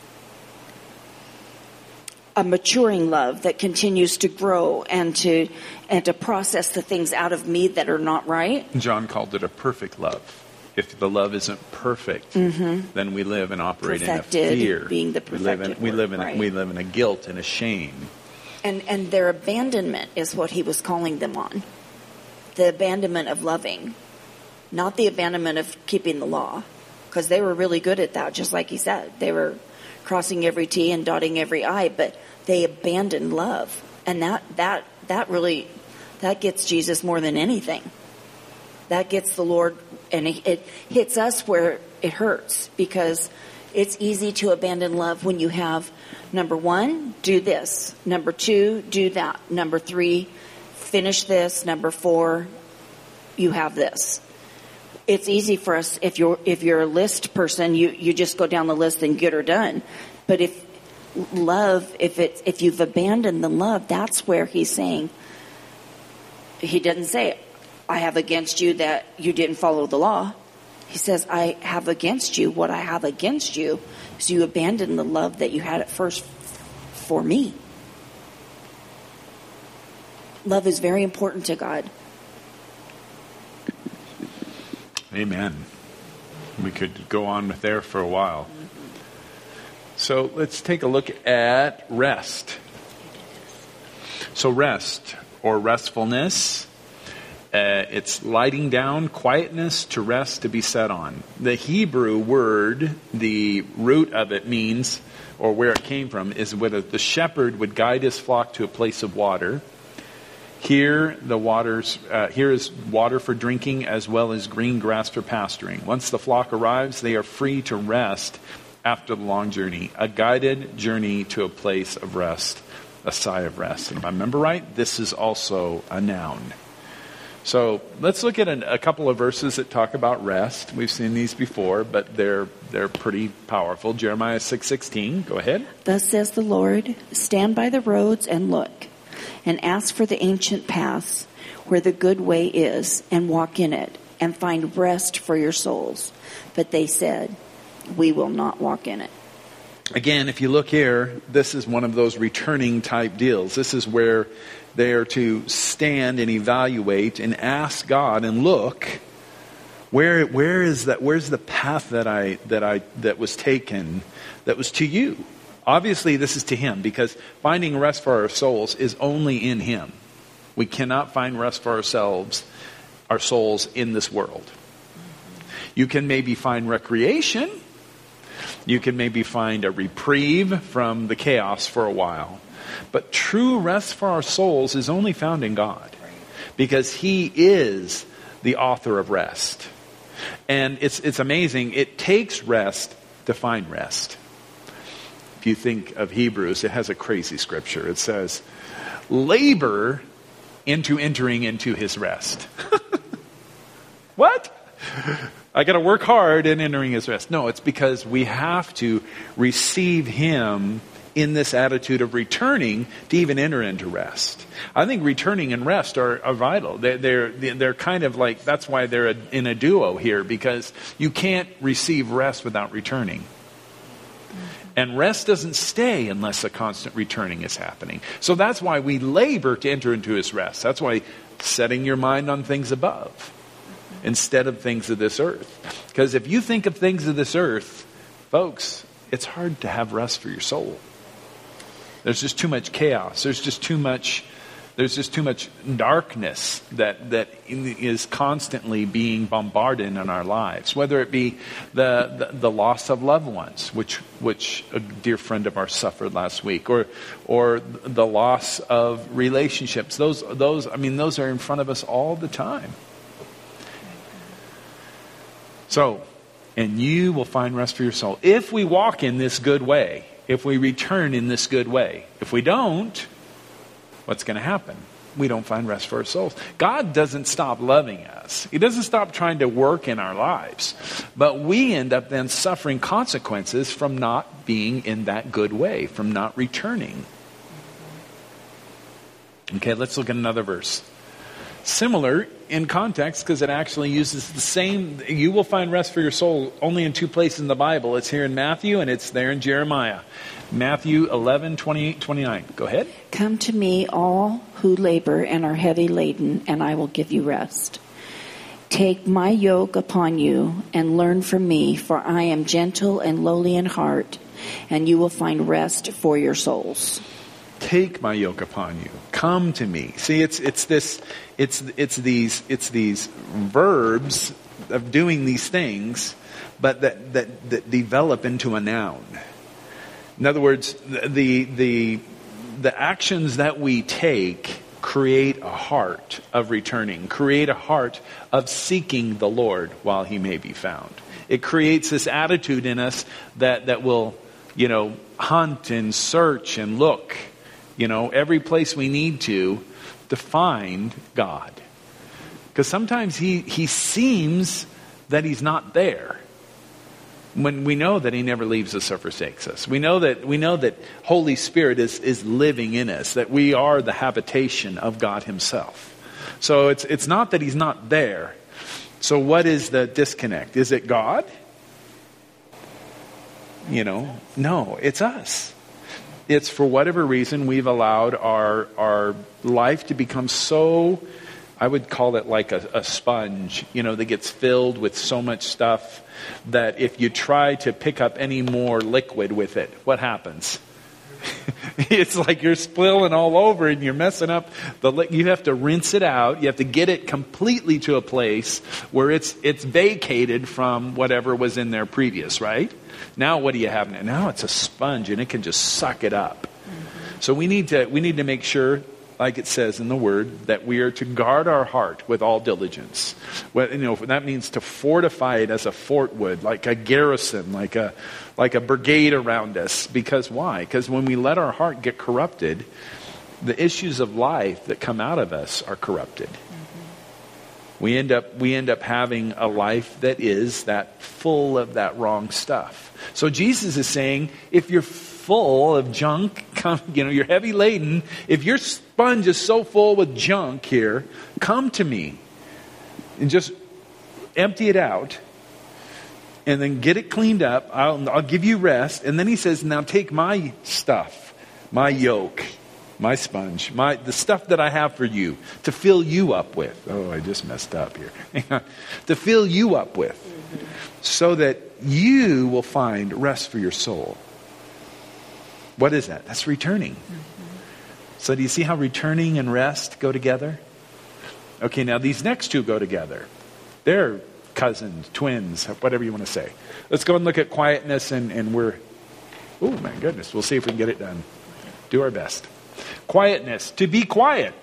[SPEAKER 4] a maturing love that continues to grow and to process the things out of me that are not right.
[SPEAKER 1] John called it a perfect love. If the love isn't perfect, then we live and operate
[SPEAKER 4] perfected,
[SPEAKER 1] in a fear.
[SPEAKER 4] Being the perfected
[SPEAKER 1] we live in
[SPEAKER 4] right.
[SPEAKER 1] a guilt and a shame.
[SPEAKER 4] And their abandonment is what he was calling them on. The abandonment of loving. Not the abandonment of keeping the law. Because they were really good at that, just like he said. They were crossing every T and dotting every I, but they abandoned love. And that really gets Jesus more than anything. That gets the Lord, and it hits us where it hurts, because it's easy to abandon love when you have, number 1, do this. Number 2, do that. Number 3, finish this. Number 4, you have this. It's easy for us, if you're a list person, you just go down the list and get her done. But if you've abandoned the love, that's where he's saying, he doesn't say, I have against you that you didn't follow the law. He says, I have against you, what I have against you is you abandoned the love that you had at first for me. Love is very important to God.
[SPEAKER 1] Amen. We could go on there for a while. So let's take a look at rest. So rest, or restfulness, it's lighting down, quietness, to rest, to be set on. The Hebrew word, the root of it means, or where it came from, is whether the shepherd would guide his flock to a place of water. Here is water for drinking as well as green grass for pasturing. Once the flock arrives, they are free to rest after the long journey. A guided journey to a place of rest, a sigh of rest. And if I remember right, this is also a noun. So let's look at a couple of verses that talk about rest. We've seen these before, but they're pretty powerful. Jeremiah 6:16. Go ahead.
[SPEAKER 4] Thus says the Lord, stand by the roads and look, and ask for the ancient paths where the good way is, and walk in it, and find rest for your souls. But they said, we will not walk in it.
[SPEAKER 1] Again, if you look here, this is one of those returning type deals. This is where they are to stand and evaluate and ask God and look, where is that? Where's the path that was taken, that was to you? Obviously, this is to Him, because finding rest for our souls is only in Him. We cannot find rest for our souls in this world. You can maybe find recreation. You can maybe find a reprieve from the chaos for a while. But true rest for our souls is only found in God, because He is the author of rest. And it's amazing. It takes rest to find rest. If you think of Hebrews, it has a crazy scripture. It says, labor into entering into His rest. What? I got to work hard in entering His rest. No, it's because we have to receive Him in this attitude of returning to even enter into rest. I think returning and rest are vital. They're kind of like, that's why they're in a duo here, because you can't receive rest without returning. And rest doesn't stay unless a constant returning is happening. So that's why we labor to enter into His rest. That's why setting your mind on things above instead of things of this earth. Because if you think of things of this earth, folks, it's hard to have rest for your soul. There's just too much chaos. There's just too much darkness that is constantly being bombarded in our lives. Whether it be the loss of loved ones, which a dear friend of ours suffered last week, or the loss of relationships. Those are in front of us all the time. So, and you will find rest for your soul if we walk in this good way. If we return in this good way. If we don't, what's going to happen? We don't find rest for our souls. God doesn't stop loving us. He doesn't stop trying to work in our lives. But we end up then suffering consequences from not being in that good way, from not returning. Okay, let's look at another verse. Similar in context, because it actually uses the same. You will find rest for your soul only in two places in the Bible. It's here in Matthew and it's there in Jeremiah. Matthew 11:28-29. Go ahead.
[SPEAKER 4] Come to me, all who labor and are heavy laden, and I will give you rest. Take my yoke upon you and learn from me, for I am gentle and lowly in heart, and you will find rest for your souls.
[SPEAKER 1] Take my yoke upon you. Come to me. See, it's these verbs of doing these things, but that develop into a noun. In other words, the actions that we take create a heart of returning, create a heart of seeking the Lord while He may be found. It creates this attitude in us that will, hunt and search and look. Every place we need to find God. Because sometimes he seems that He's not there. When we know that He never leaves us or forsakes us. We know that Holy Spirit is living in us, that we are the habitation of God Himself. So it's not that He's not there. So what is the disconnect? Is it God? No, it's us. it's for whatever reason we've allowed our life to become so, I would call it like a sponge, that gets filled with so much stuff that if you try to pick up any more liquid with it, what happens? It's like you're spilling all over and you're messing up you have to rinse it out. You have to get it completely to a place where it's vacated from whatever was in there previous, right? Now what do you have now? Now it's a sponge and it can just suck it up. So we need to make sure, like it says in the Word, that we are to guard our heart with all diligence. Well, that means to fortify it as a fort would, like a garrison, like a brigade around us. Because why? Because when we let our heart get corrupted, the issues of life that come out of us are corrupted. We end up having a life that is that full of that wrong stuff. So Jesus is saying, if you're full of junk, you're heavy laden, if your sponge is so full with junk here, come to me and just empty it out and then get it cleaned up. I'll give you rest. And then he says, now take my stuff, my yoke, my sponge, the stuff that I have for you to fill you up with. Oh, I just messed up here. To fill you up with, so that you will find rest for your soul. What is that? That's returning. So do you see how returning and rest go together? Okay, now these next two go together. They're cousins, twins, whatever you want to say. Let's go and look at quietness and we're... Oh, my goodness. We'll see if we can get it done. Do our best. Quietness. To be quiet.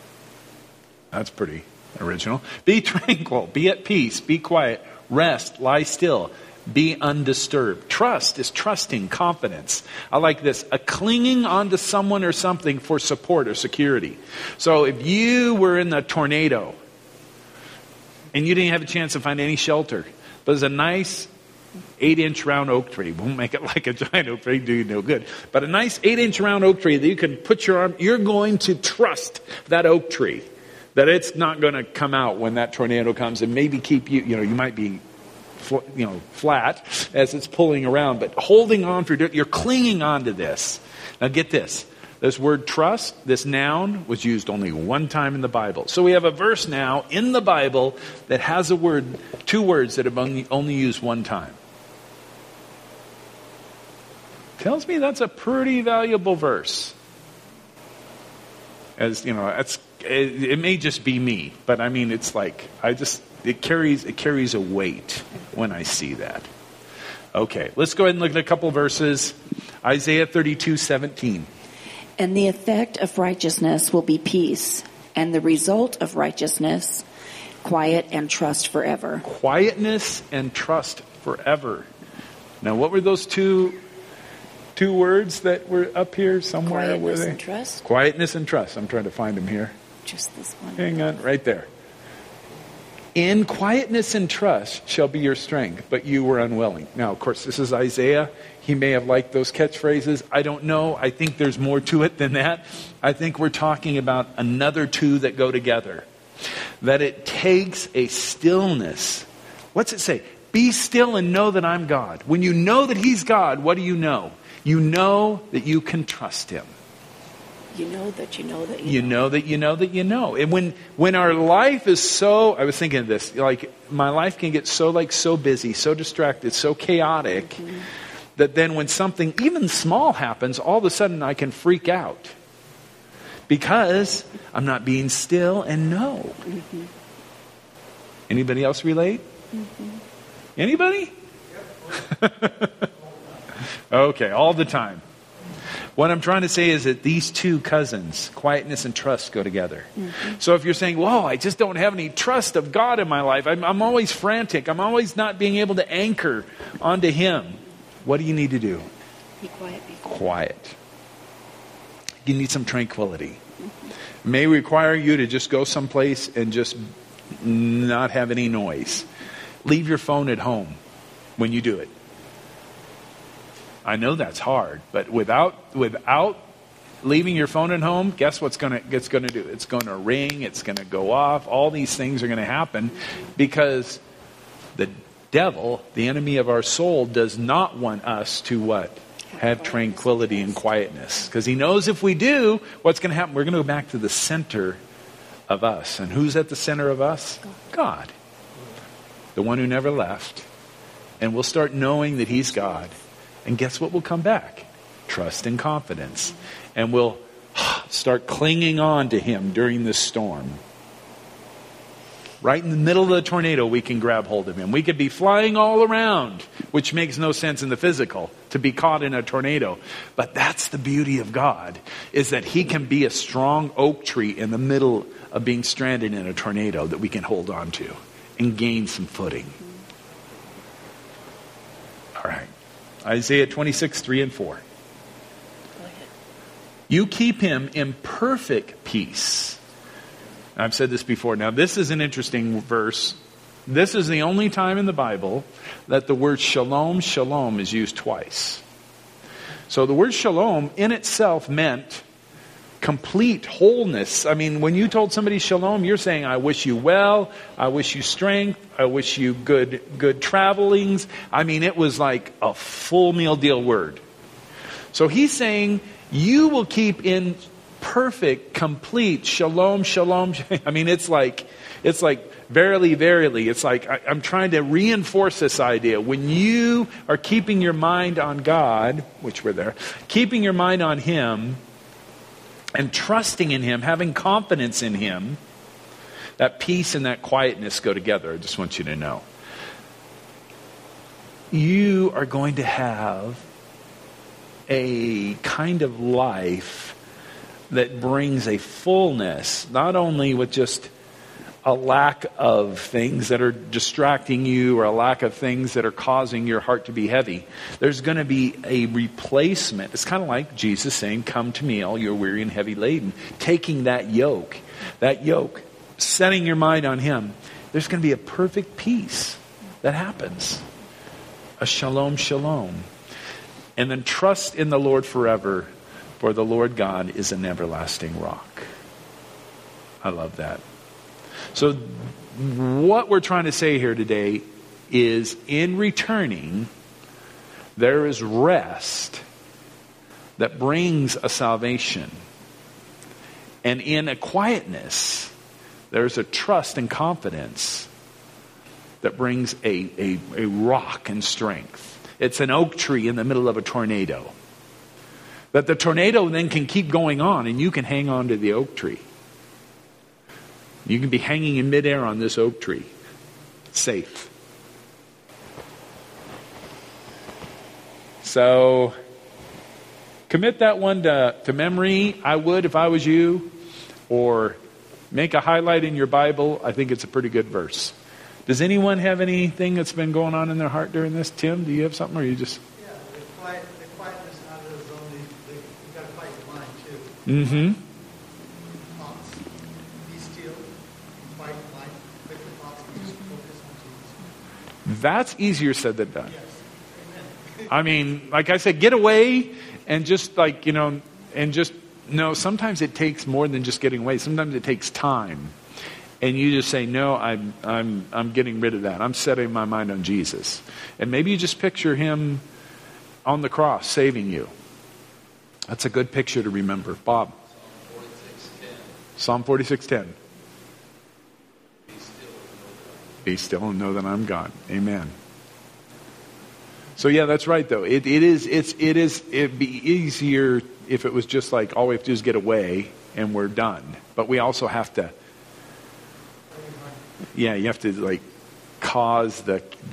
[SPEAKER 1] That's pretty original. Be tranquil. Be at peace. Be quiet. Rest. Lie still. Be undisturbed. Trust is trusting, confidence. I like this. A clinging onto someone or something for support or security. So if you were in the tornado and you didn't have a chance to find any shelter, but there's a nice 8-inch round oak tree. Won't make it like a giant oak tree, do you no good. But a nice 8-inch round oak tree that you can put your arm, you're going to trust that oak tree, that it's not going to come out when that tornado comes and maybe keep you, you might be flat as it's pulling around, but holding on for, you're clinging on to this. Now get this. This word trust, this noun, was used only one time in the Bible. So we have a verse now in the Bible that has two words that have only used one time. Tells me that's a pretty valuable verse. As you know, it may just be me, but I mean, it's like it carries a weight when I see that. Okay, let's go ahead and look at a couple verses. Isaiah 32:17.
[SPEAKER 4] And the effect of righteousness will be peace, and the result of righteousness, quiet and trust forever.
[SPEAKER 1] Quietness and trust forever. Now, what were those two words that were up here somewhere?
[SPEAKER 4] Quietness and trust.
[SPEAKER 1] Quietness and trust. I'm trying to find them here.
[SPEAKER 4] Just this one.
[SPEAKER 1] Hang on, right there. In quietness and trust shall be your strength, but you were unwilling. Now, of course, this is Isaiah. He may have liked those catchphrases. I don't know. I think there's more to it than that. I think we're talking about another two that go together. That it takes a stillness. What's it say? Be still and know that I'm God. When you know that He's God, what do you know? You know that you can trust Him.
[SPEAKER 4] You know that you know that you know.
[SPEAKER 1] You know that you know that you know. And when our life is so, I was thinking of this, like my life can get so busy, so distracted, so chaotic, that then when something even small happens, all of a sudden I can freak out. Because I'm not being still and know. Anybody else relate? Anybody? Okay, all the time. What I'm trying to say is that these two cousins, quietness and trust, go together. So if you're saying, whoa, I just don't have any trust of God in my life. I'm always frantic. I'm always not being able to anchor onto Him. What do you need to do?
[SPEAKER 4] Be quiet.
[SPEAKER 1] Quiet. You need some tranquility. It may require you to just go someplace and just not have any noise. Leave your phone at home when you do it. I know that's hard, but without leaving your phone at home, guess what's going to do? It's going to ring. It's going to go off. All these things are going to happen because the devil, the enemy of our soul, does not want us to what? Have tranquility and quietness. Because he knows if we do, what's going to happen? We're going to go back to the center of us. And who's at the center of us? God. The one who never left. And we'll start knowing that he's God. And guess what will come back? Trust and confidence. And we'll start clinging on to him during this storm. Right in the middle of the tornado, we can grab hold of him. We could be flying all around, which makes no sense in the physical, to be caught in a tornado. But that's the beauty of God, is that he can be a strong oak tree in the middle of being stranded in a tornado that we can hold on to and gain some footing. All right. Isaiah 26, 3 and 4. You keep him in perfect peace. I've said this before. Now, this is an interesting verse. This is the only time in the Bible that the word shalom, shalom is used twice. So the word shalom in itself meant complete wholeness. I mean, when you told somebody shalom, you're saying, I wish you well, I wish you strength, I wish you good travelings. I mean, it was like a full meal deal word. So he's saying, you will keep in perfect, complete shalom, shalom. I mean, it's like verily, verily. It's like I'm trying to reinforce this idea. When you are keeping your mind on God, which we're there, keeping your mind on him and trusting in him, having confidence in him, that peace and that quietness go together. I just want you to know. You are going to have a kind of life that brings a fullness, not only with just a lack of things that are distracting you or a lack of things that are causing your heart to be heavy. There's going to be a replacement. It's kind of like Jesus saying, come to me, all you're weary and heavy laden. Taking that yoke, setting your mind on him. There's going to be a perfect peace that happens. A shalom, shalom. And then trust in the Lord forever, for the Lord God is an everlasting rock. I love that. So what we're trying to say here today is in returning, there is rest that brings a salvation. And in a quietness, there's a trust and confidence that brings a rock and strength. It's an oak tree in the middle of a tornado. That the tornado then can keep going on and you can hang on to the oak tree. You can be hanging in midair on this oak tree. Safe. So, commit that one to memory. I would if I was you. Or make a highlight in your Bible. I think it's a pretty good verse. Does anyone have anything that's been going on in their heart during this? Tim, do you have something or you just...
[SPEAKER 5] Yeah, the quietness out of the zone, you've got to quiet your mind too.
[SPEAKER 1] Mm-hmm.
[SPEAKER 5] Thoughts, be still, quiet your mind, quit your thoughts, and just focus on Jesus.
[SPEAKER 1] That's easier said than done.
[SPEAKER 5] Yes. Amen.
[SPEAKER 1] I mean, like I said, get away and just sometimes it takes more than just getting away. Sometimes it takes time. And you just say, no, I'm getting rid of that. I'm setting my mind on Jesus. And maybe you just picture him on the cross saving you. That's a good picture to remember. Bob. Psalm 46:10. Be still and know that I'm God. Amen. So yeah, that's right though. It'd be easier if it was just like all we have to do is get away and we're done. But we also have to you have to cause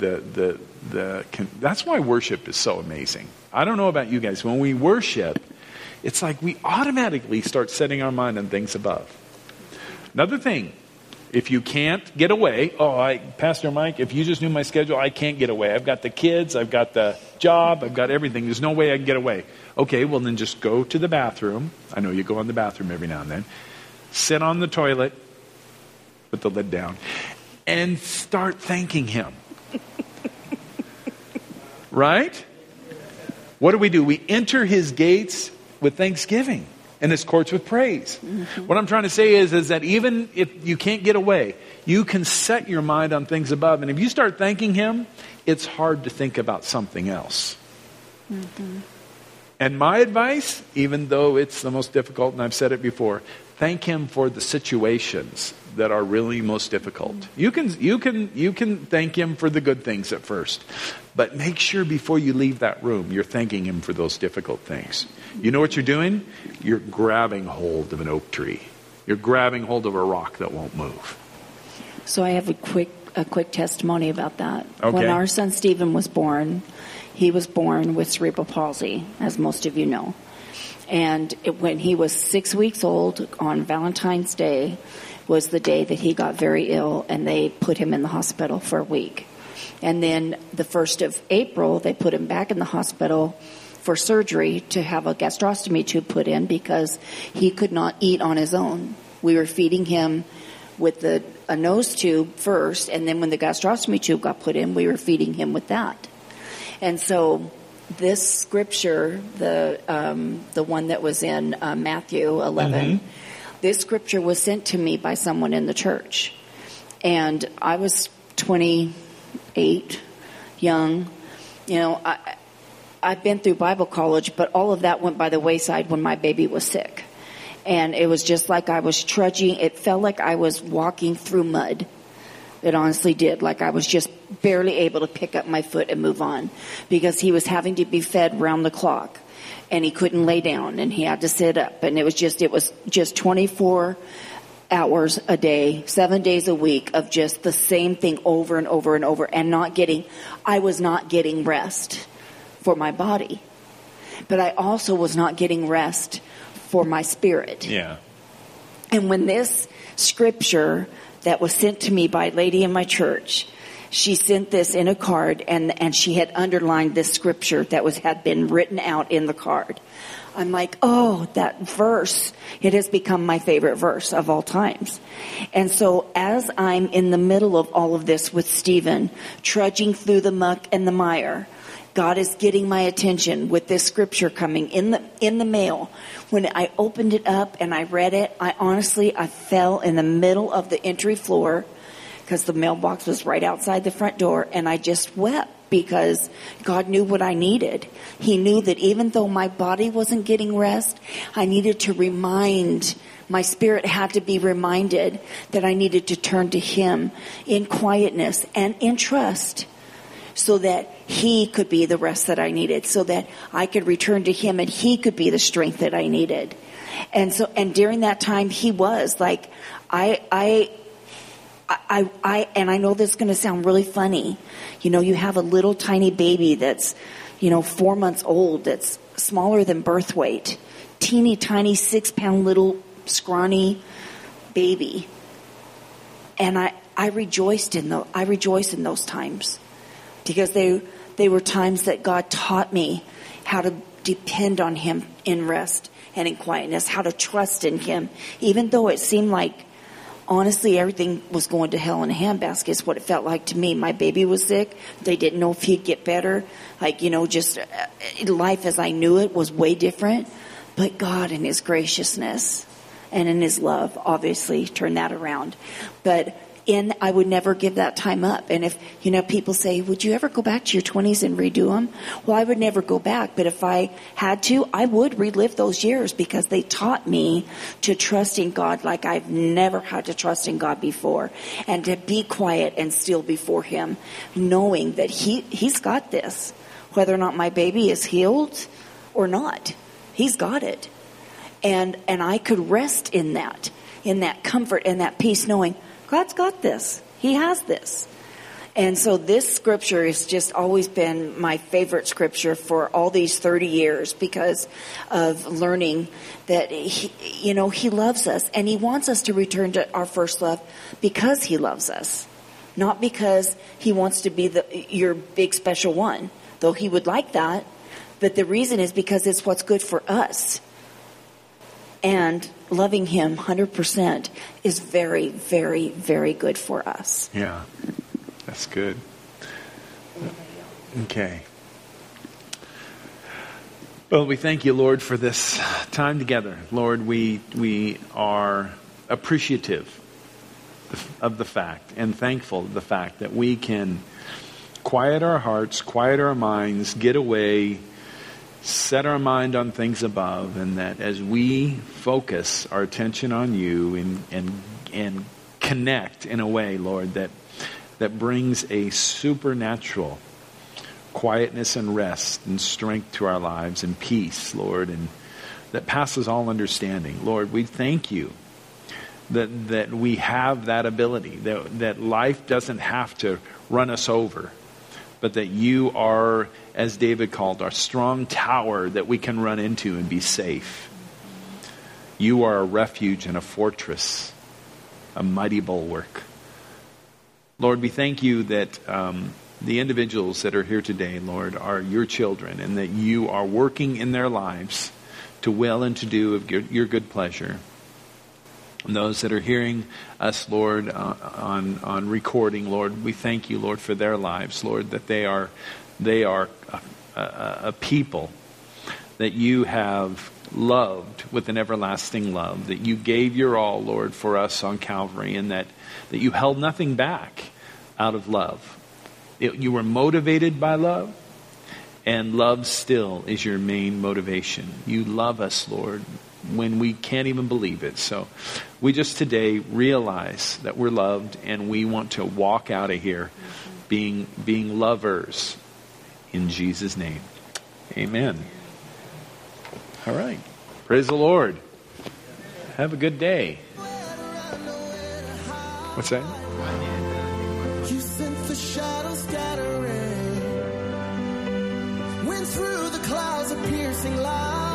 [SPEAKER 1] that's why worship is so amazing. I don't know about you guys. When we worship, it's like we automatically start setting our mind on things above. Another thing, if you can't get away, Pastor Mike, if you just knew my schedule, I can't get away. I've got the kids, I've got the job, I've got everything. There's no way I can get away. Okay, well then just go to the bathroom. I know you go in the bathroom every now and then. Sit on the toilet, put the lid down, and start thanking him. Right? What do? We enter his gates with thanksgiving and his courts with praise. Mm-hmm. What I'm trying to say is that even if you can't get away, you can set your mind on things above. And if you start thanking him, it's hard to think about something else. Mm-hmm. And my advice, even though it's the most difficult, and I've said it before, thank Him for the situations that are really most difficult. You can thank Him for the good things at first, but make sure before you leave that room, you're thanking Him for those difficult things. You know what you're doing? You're grabbing hold of an oak tree. You're grabbing hold of a rock that won't move.
[SPEAKER 4] So I have a quick testimony about that.
[SPEAKER 1] Okay.
[SPEAKER 4] When our son Stephen was born, he was born with cerebral palsy, as most of you know. And when he was 6 weeks old, on Valentine's Day, was the day that he got very ill, and they put him in the hospital for a week. And then the 1st of April, they put him back in the hospital for surgery to have a gastrostomy tube put in because he could not eat on his own. We were feeding him with a nose tube first, and then when the gastrostomy tube got put in, we were feeding him with that. And so this scripture, the one that was in Matthew 11, this scripture was sent to me by someone in the church. And I was 28, young. You know, I've been through Bible college, but all of that went by the wayside when my baby was sick. And it was just like I was trudging. It felt like I was walking through mud. It honestly did. Like I was just barely able to pick up my foot and move on because he was having to be fed round the clock and he couldn't lay down and he had to sit up. And it was just 24 hours a day, 7 days a week of just the same thing over and over and over and I was not getting rest for my body, but I also was not getting rest for my spirit.
[SPEAKER 1] Yeah.
[SPEAKER 4] And when this scripture that was sent to me by a lady in my church, she sent this in a card and she had underlined this scripture that had been written out in the card. I'm like, oh, that verse, it has become my favorite verse of all times. And so as I'm in the middle of all of this with Stephen, trudging through the muck and the mire, God is getting my attention with this scripture coming in the mail. When I opened it up and I read it, I fell in the middle of the entry floor because the mailbox was right outside the front door, and I just wept because God knew what I needed. He knew that even though my body wasn't getting rest, I needed to my spirit had to be reminded that I needed to turn to Him in quietness and in trust, so that He could be the rest that I needed, so that I could return to Him and He could be the strength that I needed. And during that time, He was like, and I know this is going to sound really funny. You know, you have a little tiny baby that's, 4 months old, that's smaller than birth weight, teeny tiny 6-pound little scrawny baby. And I rejoiced in those times. Because they were times that God taught me how to depend on Him in rest and in quietness, how to trust in Him. Even though it seemed like, honestly, everything was going to hell in a handbasket is what it felt like to me. My baby was sick. They didn't know if he'd get better. Just life as I knew it was way different. But God in His graciousness and in His love obviously turned that around. But I would never give that time up. And if, people say, would you ever go back to your 20s and redo them? Well, I would never go back. But if I had to, I would relive those years because they taught me to trust in God like I've never had to trust in God before. And to be quiet and still before Him, knowing that He's got this. Whether or not my baby is healed or not, He's got it. And I could rest in that comfort and that peace, knowing God's got this. He has this. And so this scripture has just always been my favorite scripture for all these 30 years because of learning that He loves us and He wants us to return to our first love because He loves us. Not because He wants to be your big special one, though He would like that. But the reason is because it's what's good for us. And loving Him 100% is very, very, very good for us.
[SPEAKER 1] Yeah, that's good. Okay. Well, we thank You, Lord, for this time together. Lord, we are appreciative of the fact and thankful of the fact that we can quiet our hearts, quiet our minds, get away, set our mind on things above, and that as we focus our attention on you and connect in a way, Lord, that brings a supernatural quietness and rest and strength to our lives and peace, Lord, and that passes all understanding. Lord, we thank you that we have that ability, that life doesn't have to run us over, but that you are, as David called, our strong tower that we can run into and be safe. You are a refuge and a fortress, a mighty bulwark. Lord, we thank you that the individuals that are here today, Lord, are your children, and that you are working in their lives to will and to do of your good pleasure. And those that are hearing us, Lord, on recording, Lord, we thank you, Lord, for their lives, Lord, that they are a people that you have loved with an everlasting love, that you gave your all, Lord, for us on Calvary, and that you held nothing back out of love. You were motivated by love, and love still is your main motivation. You love us, Lord, when we can't even believe it. So we just today realize that we're loved, and we want to walk out of here being lovers in Jesus' name. Amen. All right. Praise the Lord. Have a good day. What's that?
[SPEAKER 6] You sent the shadow scattering, went through the clouds of piercing light.